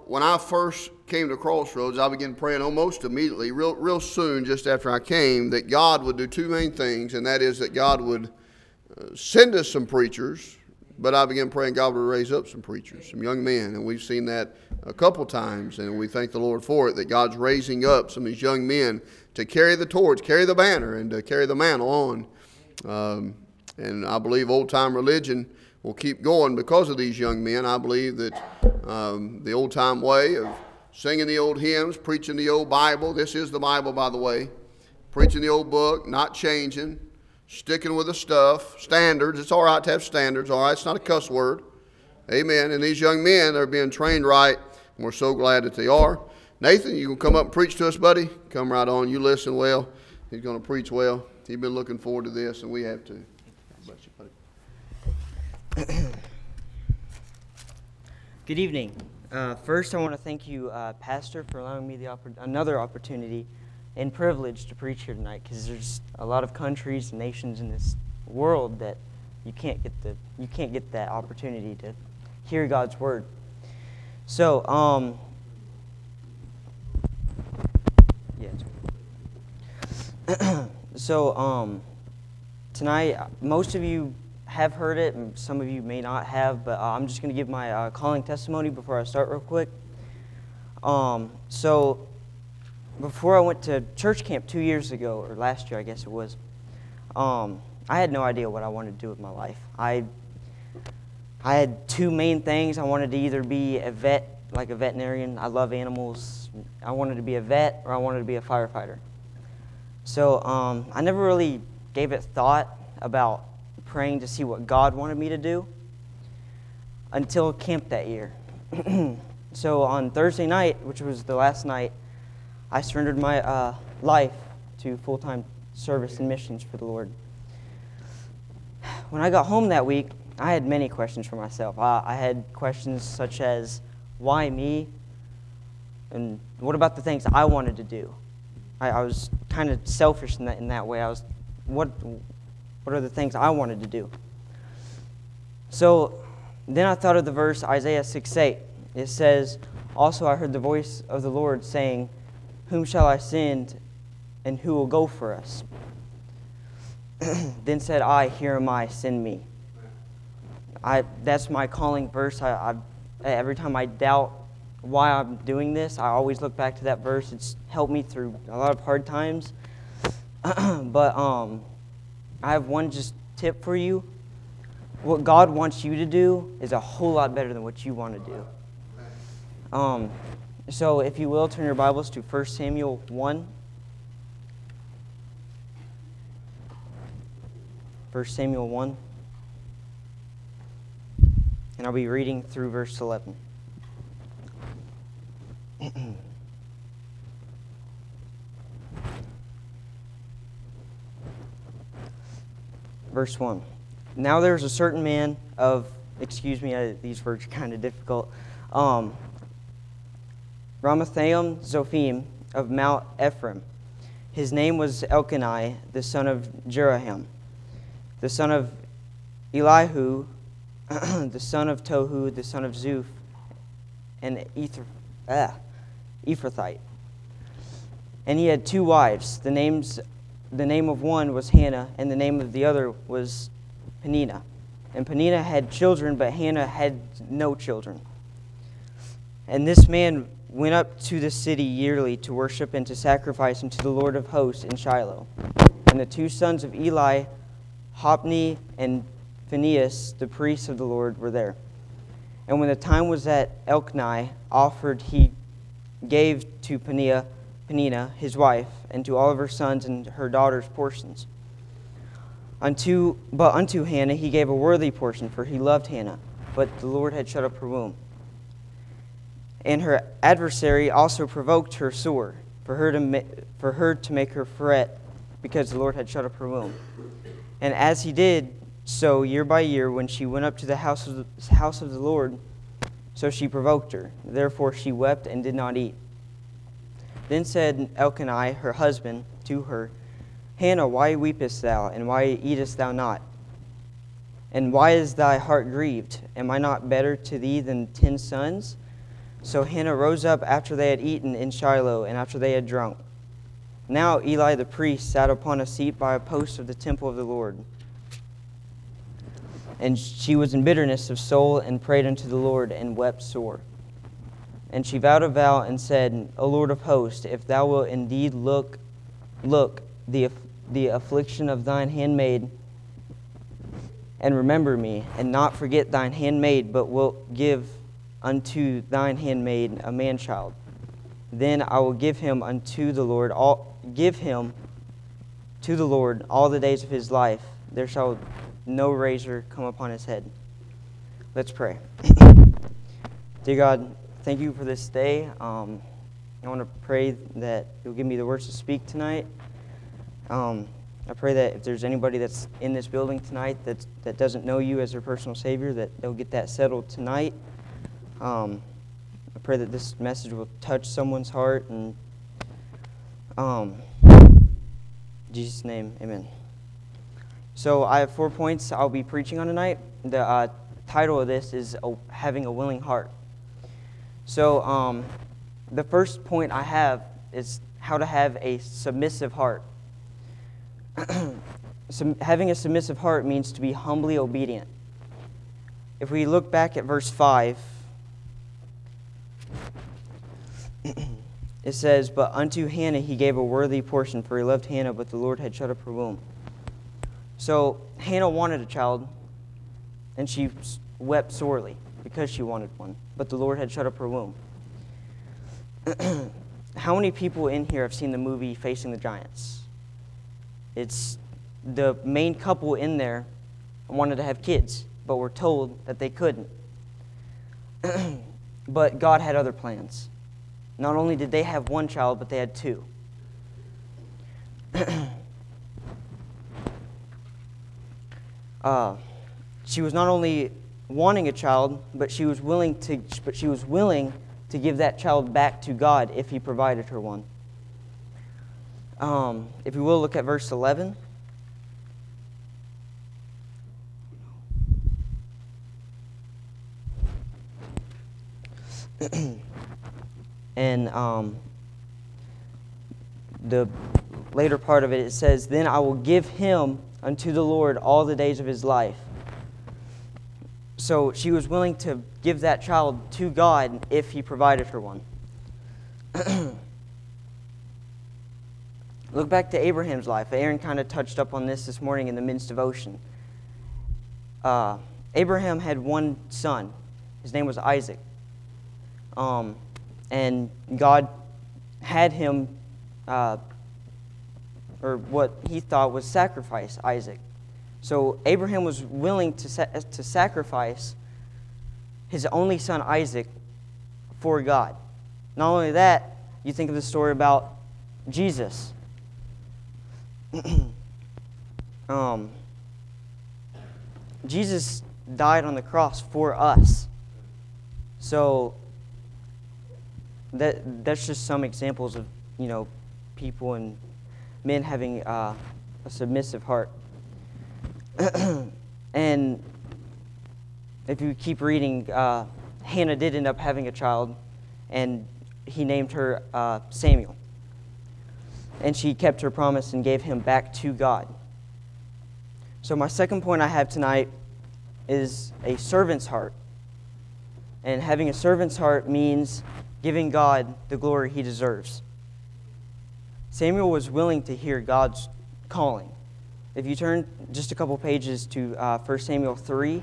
when I first came to Crossroads, I began praying almost immediately, real soon, just after I came, that God would do two main things, and that is that God would send us some preachers, but I began praying God would raise up some preachers, some young men, and we've seen that a couple times, and we thank the Lord for it, that God's raising up some of these young men to carry the torch, carry the banner, and to carry the mantle on. And I believe old-time religion will keep going because of these young men. I believe that the old-time way of singing the old hymns, preaching the old Bible, this is the Bible, by the way, preaching the old book, not changing, sticking with the stuff, standards. It's all right to have standards, all right? It's not a cuss word. Amen. And these young men are being trained right, and we're so glad that they are. Nathan, you can come up and preach to us, buddy? Come right on. You listen well. He's going to preach well. He's been looking forward to this, and we have too. Bless you, buddy. Good evening. First, I want to thank you, Pastor, for allowing me another opportunity and privilege to preach here tonight, because there's a lot of countries and nations in this world that you can't get that opportunity to hear God's word. So, tonight, most of you have heard it, and some of you may not have, but I'm just going to give my calling testimony before I start real quick. So, before I went to church camp 2 years ago, or last year I guess it was, I had no idea what I wanted to do with my life. I had two main things. I wanted to either be a vet, like a veterinarian. I love animals. I wanted to be a vet, or I wanted to be a firefighter. So I never really gave it thought about praying to see what God wanted me to do until camp that year. So on Thursday night, which was the last night, I surrendered my life to full-time service and missions for the Lord. When I got home that week, I had many questions for myself. I had questions such as, why me? And what about the things I wanted to do? I was kind of selfish in that way. What are the things I wanted to do? So then I thought of the verse Isaiah 6:8. It says, also I heard the voice of the Lord saying, whom shall I send, and who will go for us? Then said I, here am I, send me. That's my calling verse. Every time I doubt why I'm doing this, I always look back to that verse. It's helped me through a lot of hard times. But I have one just tip for you. What God wants you to do is a whole lot better than what you want to do. So if you will, turn your Bibles to 1 Samuel 1. 1 Samuel 1. And I'll be reading through verse 11. Verse 1. Now there was a certain man of, these words are kind of difficult, Ramathaim Zophim of Mount Ephraim. His name was Elkanah, the son of Jeraham, the son of Elihu, the son of Tohu, the son of Zuph, and Ephrathite. And he had two wives. The name of one was Hannah, and the name of the other was Peninnah. And Peninnah had children, but Hannah had no children. And this man went up to the city yearly to worship and to sacrifice unto the Lord of hosts in Shiloh. And the two sons of Eli, Hophni and Phinehas, the priests of the Lord, were there. And when the time was that Elkanah offered, he gave to Peninnah, his wife, and to all of her sons and her daughters portions. But unto Hannah he gave a worthy portion, for he loved Hannah, but the Lord had shut up her womb. And her adversary also provoked her sore, for her to make her fret, because the Lord had shut up her womb. And as he did so year by year, when she went up to the house of the Lord, so she provoked her. Therefore she wept and did not eat. Then said Elkanah, her husband, to her, Hannah, why weepest thou, and why eatest thou not? And why is thy heart grieved? Am I not better to thee than 10 sons? So Hannah rose up after they had eaten in Shiloh, and after they had drunk. Now Eli the priest sat upon a seat by a post of the temple of the Lord. And she was in bitterness of soul, and prayed unto the Lord, and wept sore. And she vowed a vow, and said, O Lord of hosts, if thou wilt indeed look the affliction of thine handmaid, and remember me, and not forget thine handmaid, but wilt give unto thine handmaid a man-child, then I will give him to the Lord all the days of his life. There shall no razor come upon his head. Let's pray. Dear God, thank you for this day. I want to pray that you'll give me the words to speak tonight. I pray that if there's anybody that's in this building tonight that doesn't know you as their personal Savior, that they'll get that settled tonight. I pray that this message will touch someone's heart, and in Jesus' name, amen. So I have 4 points I'll be preaching on tonight. The title of this is Having a Willing Heart. So the first point I have is how to have a submissive heart. Having a submissive heart means to be humbly obedient. If we look back at verse 5, it says, But unto Hannah he gave a worthy portion, for he loved Hannah, but the Lord had shut up her womb. So Hannah wanted a child, and she wept sorely because she wanted one, but the Lord had shut up her womb. How many people in here have seen the movie Facing the Giants? It's the main couple in there wanted to have kids, but were told that they couldn't. But God had other plans. Not only did they have one child, but they had two. She was not only wanting a child, but she was willing to give that child back to God if He provided her one. If you will, look at verse 11. And the later part of it says, Then I will give him unto the Lord all the days of his life. So she was willing to give that child to God if He provided her one. Look back to Abraham's life. Aaron kind of touched up on this morning in the men's devotion. Abraham had one son. His name was Isaac. And God had him, or what he thought was sacrifice Isaac. So Abraham was willing to sacrifice his only son Isaac for God. Not only that, you think of the story about Jesus. Jesus died on the cross for us. So that's just some examples of, people and men having a submissive heart. And if you keep reading, Hannah did end up having a child, and he named her Samuel. And she kept her promise and gave him back to God. So my second point I have tonight is a servant's heart. And having a servant's heart means giving God the glory He deserves. Samuel was willing to hear God's calling. If you turn just a couple pages to 1 Samuel 3,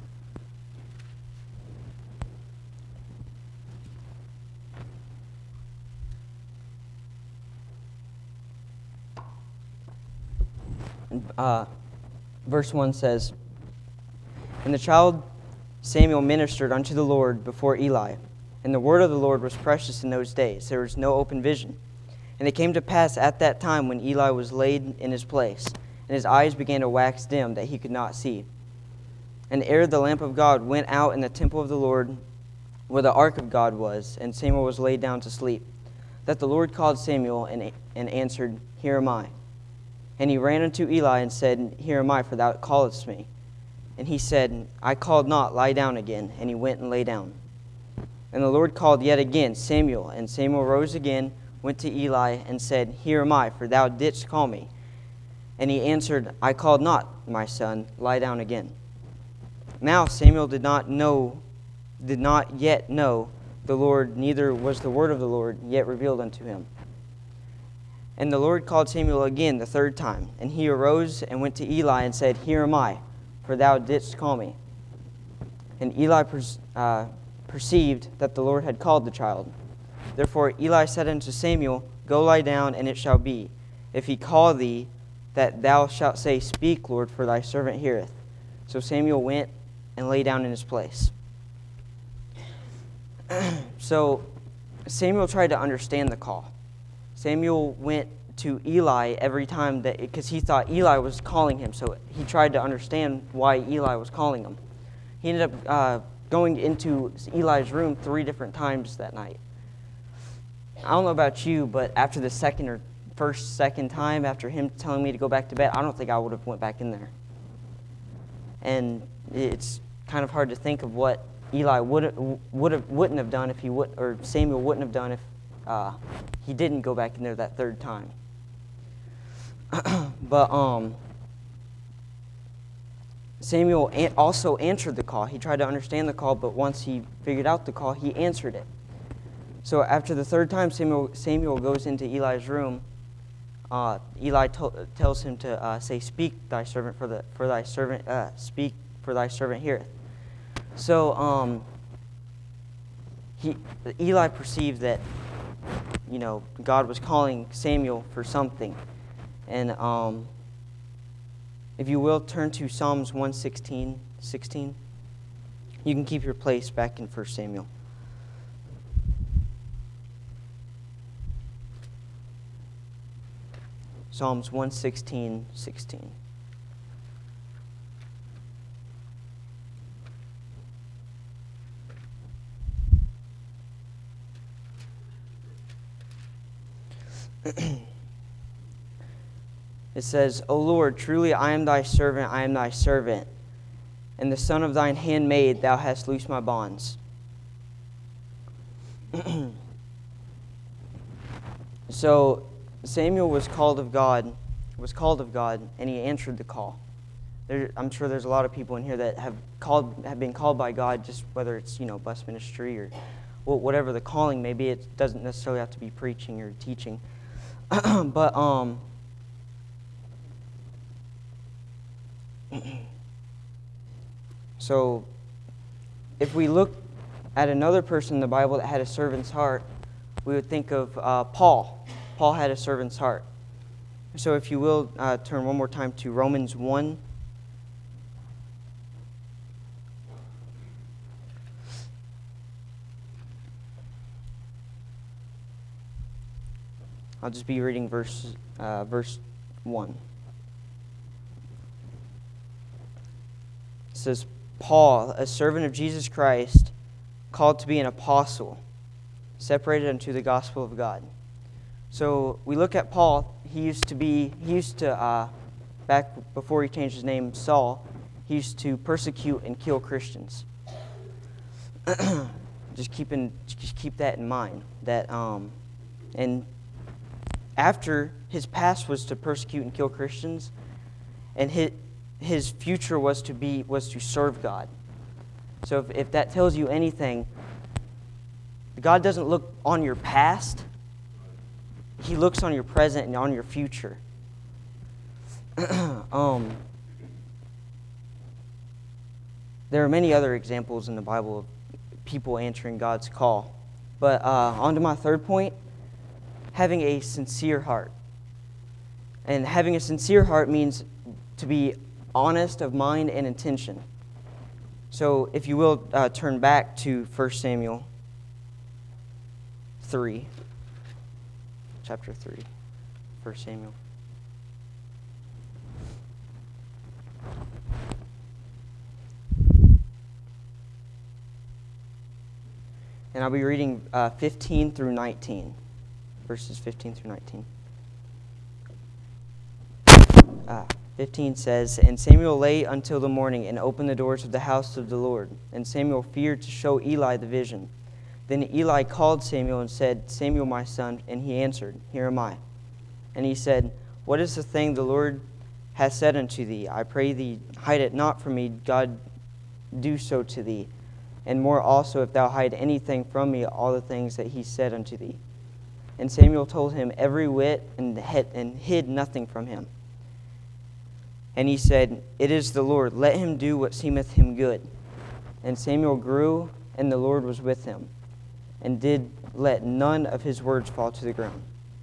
verse 1 says, And the child Samuel ministered unto the Lord before Eli, and the word of the Lord was precious in those days. There was no open vision. And it came to pass at that time when Eli was laid in his place, and his eyes began to wax dim, that he could not see. And ere the lamp of God went out in the temple of the Lord, where the ark of God was, and Samuel was laid down to sleep, that the Lord called Samuel, and answered, Here am I. And he ran unto Eli and said, Here am I, for thou callest me. And he said, I called not, lie down again. And he went and lay down. And the Lord called yet again, Samuel. And Samuel rose again, went to Eli, and said, Here am I, for thou didst call me. And he answered, I called not, my son, lie down again. Now Samuel did not yet know the Lord, neither was the word of the Lord yet revealed unto him. And the Lord called Samuel again the third time. And he arose and went to Eli and said, Here am I, for thou didst call me. And Eli perceived that the Lord had called the child. Therefore Eli said unto Samuel, Go lie down, and it shall be, if he call thee, that thou shalt say, Speak, Lord, for thy servant heareth. So Samuel went and lay down in his place. So Samuel tried to understand the call. Samuel went to Eli every time because he thought Eli was calling him. So he tried to understand why Eli was calling him. He ended up going into Eli's room 3 different times that night. I don't know about you, but after the second time, after him telling me to go back to bed, I don't think I would have went back in there. And it's kind of hard to think of what Eli wouldn't have done if he would, or Samuel wouldn't have done if he didn't go back in there that third time. But Samuel also answered the call. He tried to understand the call, but once he figured out the call, he answered it. So after the third time Samuel goes into Eli's room, Eli tells him to say, "Speak, thy servant, for thy servant speak, for thy servant heareth." So Eli perceived that God was calling Samuel for something, and if you will turn to Psalms 116:16, you can keep your place back in 1 Samuel. Psalms 116:16. It says, O Lord, truly I am thy servant, I am thy servant, and the son of thine handmaid, thou hast loosed my bonds. So Samuel was called of God, and he answered the call. I'm sure there's a lot of people in here that have been called by God, just whether it's bus ministry or whatever the calling may be. It doesn't necessarily have to be preaching or teaching, but so if we look at another person in the Bible that had a servant's heart, we would think of Paul. Paul had a servant's heart. So if you will, turn one more time to Romans 1. I'll just be reading verse 1. It says, Paul, a servant of Jesus Christ, called to be an apostle, separated unto the gospel of God. So we look at Paul. He used to back before he changed his name, Saul, he used to persecute and kill Christians. Just keep that in mind. That and after his past was to persecute and kill Christians, and his future was to serve God. So if that tells you anything, God doesn't look on your past. He looks on your present and on your future. There are many other examples in the Bible of people answering God's call. But on to my third point, having a sincere heart. And having a sincere heart means to be honest of mind and intention. So if you will turn back to 1 Samuel 3. Chapter 3, 1 Samuel. And I'll be reading 15 through 19. Verses 15 through 19. 15 says, And Samuel lay until the morning and opened the doors of the house of the Lord. And Samuel feared to show Eli the vision. Then Eli called Samuel and said, Samuel, my son. And he answered, Here am I. And he said, What is the thing the Lord hath said unto thee? I pray thee, hide it not from me. God do so to thee. And more also, if thou hide anything from me, all the things that he said unto thee. And Samuel told him every whit, and hid nothing from him. And he said, It is the Lord. Let him do what seemeth him good. And Samuel grew, and the Lord was with him, and did let none of his words fall to the ground.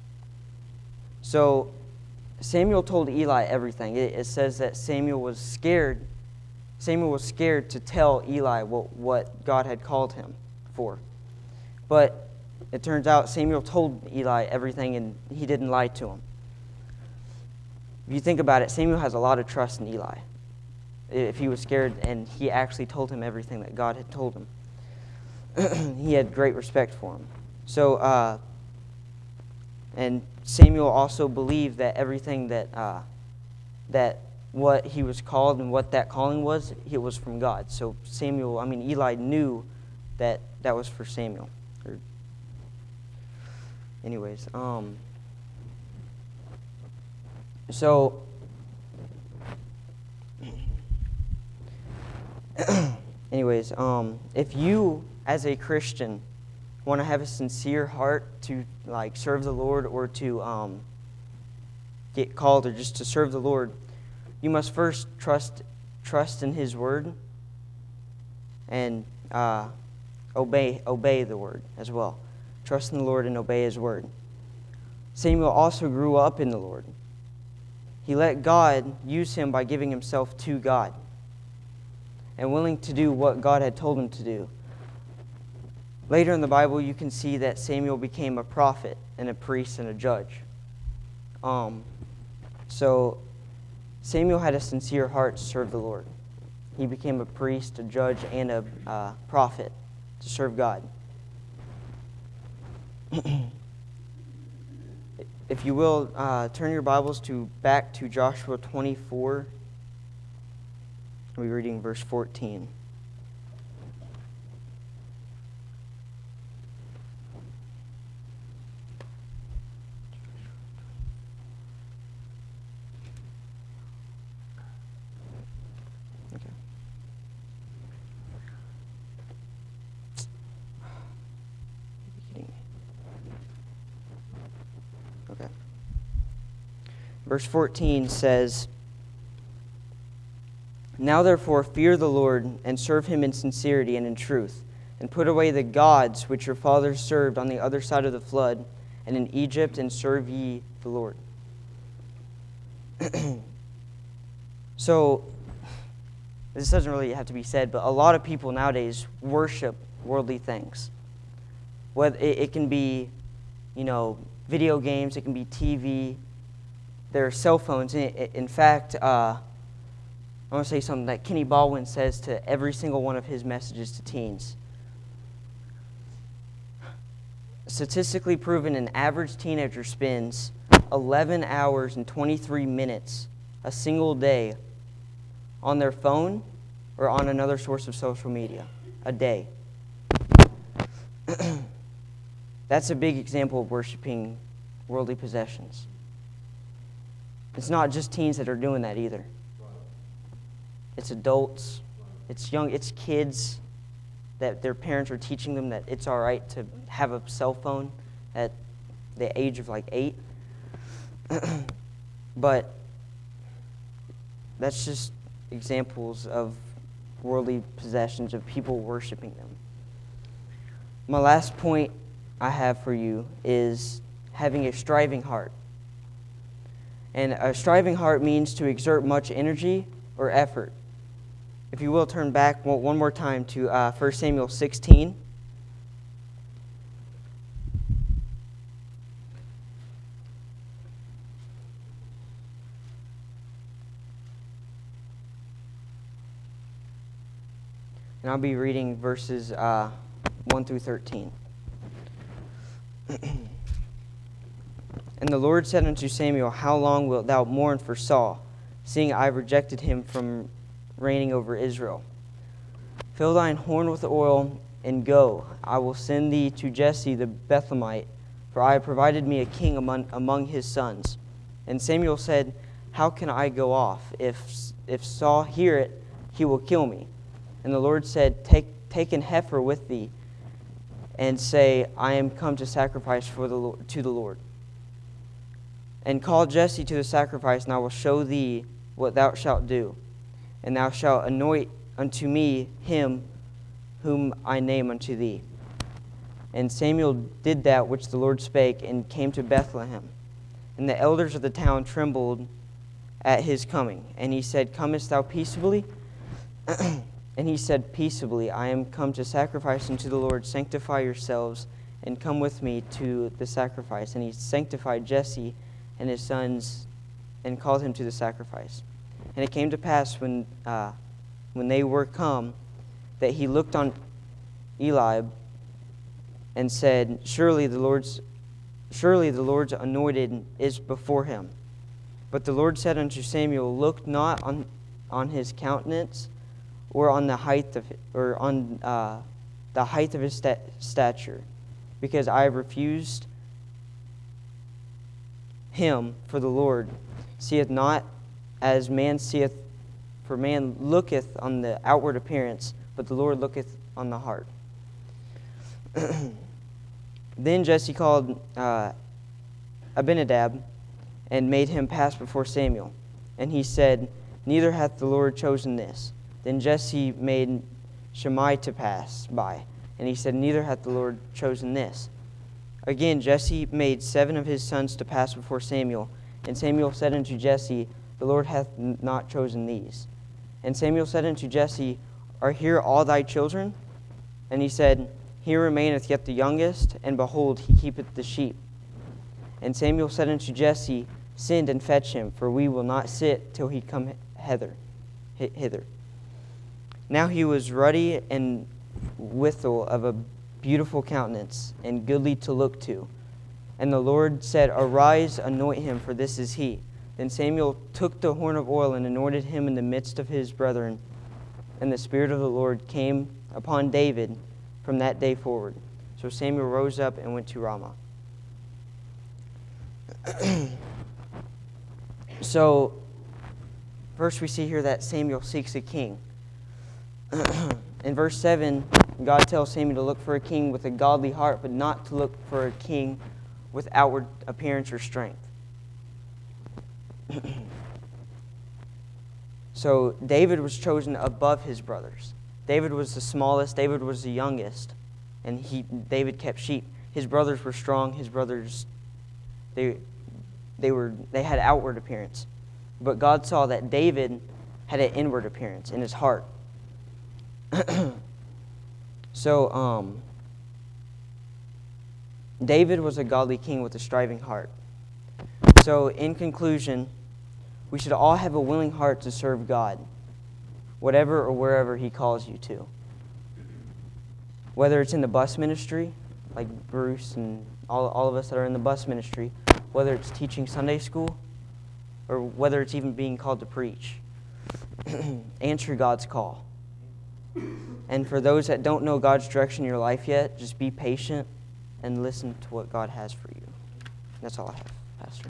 So Samuel told Eli everything. It says that Samuel was scared. Samuel was scared to tell Eli what God had called him for. But it turns out Samuel told Eli everything, and he didn't lie to him. If you think about it, Samuel has a lot of trust in Eli. If he was scared and he actually told him everything that God had told him, he had great respect for him. So, and Samuel also believed that everything that what he was called and what that calling was, it was from God. So Eli knew that that was for Samuel. Anyways, if you as a Christian want to have a sincere heart to serve the Lord, or to get called, or just to serve the Lord, you must first trust in His Word, and obey the Word as well. Trust in the Lord and obey His Word. Samuel also grew up in the Lord. He let God use him by giving himself to God and willing to do what God had told him to do. Later in the Bible, you can see that Samuel became a prophet and a priest and a judge. So Samuel had a sincere heart to serve the Lord. He became a priest, a judge, and a prophet to serve God. If you will, turn your Bibles back to Joshua 24. We'll be reading verse 14. Okay. Okay. Verse 14 says, Now therefore fear the Lord, and serve him in sincerity and in truth, and put away the gods which your fathers served on the other side of the flood, and in Egypt, and serve ye the Lord. So, this doesn't really have to be said, but a lot of people nowadays worship worldly things. Whether it can be, video games, it can be TV, their cell phones. In fact, I want to say something that Kenny Baldwin says to every single one of his messages to teens. Statistically proven, an average teenager spends 11 hours and 23 minutes a single day on their phone or on another source of social media a day. That's a big example of worshiping worldly possessions. It's not just teens that are doing that either. It's adults, it's kids that their parents are teaching them that it's all right to have a cell phone at the age of 8. But that's just examples of worldly possessions, of people worshiping them. My last point I have for you is having a striving heart. And a striving heart means to exert much energy or effort. If you will, turn back one more time to 1 Samuel 16. And I'll be reading verses 1 through 13. And the Lord said unto Samuel, How long wilt thou mourn for Saul, seeing I have rejected him from reigning over Israel? Fill thine horn with oil, and go. I will send thee to Jesse the Bethlehemite, for I have provided me a king among his sons. And Samuel said, How can I go off? If Saul hear it, he will kill me. And the Lord said, Take an heifer with thee, and say, I am come to sacrifice to the Lord. And call Jesse to the sacrifice, and I will show thee what thou shalt do. And thou shalt anoint unto me him whom I name unto thee. And Samuel did that which the Lord spake, and came to Bethlehem. And the elders of the town trembled at his coming. And he said, Comest thou peaceably? And he said, Peaceably, I am come to sacrifice unto the Lord. Sanctify yourselves, and come with me to the sacrifice. And he sanctified Jesse and his sons, and called him to the sacrifice. And it came to pass when they were come, that he looked on Eliab, and said, Surely the Lord's anointed is before him. But the Lord said unto Samuel, Look not on his countenance, or on the height of his stature, because I have refused him. For the Lord seeth not as man seeth, for man looketh on the outward appearance, but the Lord looketh on the heart. Then Jesse called Abinadab, and made him pass before Samuel. And he said, Neither hath the Lord chosen this. Then Jesse made Shimei to pass by, and he said, Neither hath the Lord chosen this. Again Jesse made 7 of his sons to pass before Samuel. And Samuel said unto Jesse, The Lord hath not chosen these. And Samuel said unto Jesse, Are here all thy children? And he said, Here remaineth yet the youngest, and behold, he keepeth the sheep. And Samuel said unto Jesse, Send and fetch him, for we will not sit till he come hither. Now he was ruddy and withal of a beautiful countenance, and goodly to look to. And the Lord said, Arise, anoint him, for this is he. Then Samuel took the horn of oil and anointed him in the midst of his brethren. And the Spirit of the Lord came upon David from that day forward. So Samuel rose up and went to Ramah. So, first we see here that Samuel seeks a king. In verse 7, God tells Samuel to look for a king with a godly heart, but not to look for a king with outward appearance or strength. So David was chosen above his brothers. David was the smallest, David was the youngest, and David kept sheep. His brothers were strong, his brothers, they had outward appearance. But God saw that David had an inward appearance in his heart. So, David was a godly king with a striving heart. So, in conclusion, we should all have a willing heart to serve God, whatever or wherever He calls you to. Whether it's in the bus ministry, like Bruce and all of us that are in the bus ministry, whether it's teaching Sunday school, or whether it's even being called to preach. Answer God's call. And for those that don't know God's direction in your life yet, just be patient and listen to what God has for you. That's all I have, Pastor.